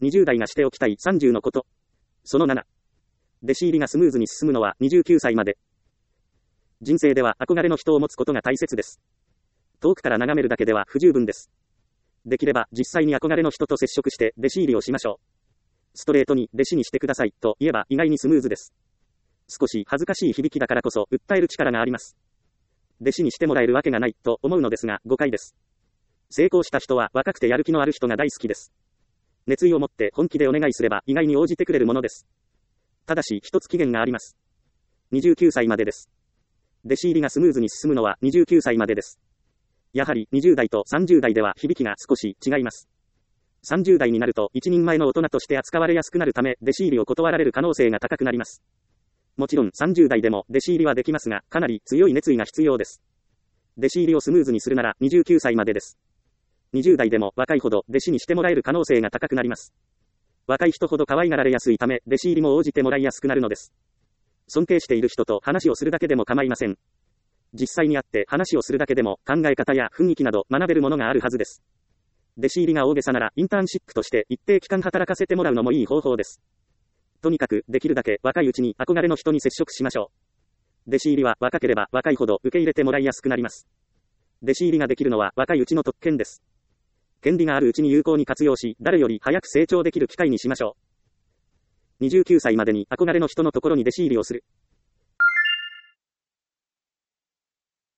20代がしておきたい30のこと。その7。弟子入りがスムーズに進むのは29歳まで。人生では憧れの人を持つことが大切です。遠くから眺めるだけでは不十分です。できれば実際に憧れの人と接触して弟子入りをしましょう。ストレートに弟子にしてくださいと言えば意外にスムーズです。少し恥ずかしい響きだからこそ訴える力があります。弟子にしてもらえるわけがないと思うのですが誤解です。成功した人は若くてやる気のある人が大好きです。熱意を持って本気でお願いすれば意外に応じてくれるものです。ただし一つ期限があります。29歳までです。弟子入りがスムーズに進むのは29歳までです。やはり20代と30代では響きが少し違います。30代になると一人前の大人として扱われやすくなるため弟子入りを断られる可能性が高くなります。もちろん30代でも弟子入りはできますが、かなり強い熱意が必要です。弟子入りをスムーズにするなら29歳までです。20代でも若いほど弟子にしてもらえる可能性が高くなります。若い人ほど可愛がられやすいため、弟子入りも応じてもらいやすくなるのです。尊敬している人と話をするだけでも構いません。実際に会って話をするだけでも考え方や雰囲気など学べるものがあるはずです。弟子入りが大げさならインターンシップとして一定期間働かせてもらうのもいい方法です。とにかくできるだけ若いうちに憧れの人に接触しましょう。弟子入りは若ければ若いほど受け入れてもらいやすくなります。弟子入りができるのは若いうちの特権です。権利があるうちに有効に活用し、誰より早く成長できる機会にしましょう。29歳までに憧れの人のところに弟子入りをする。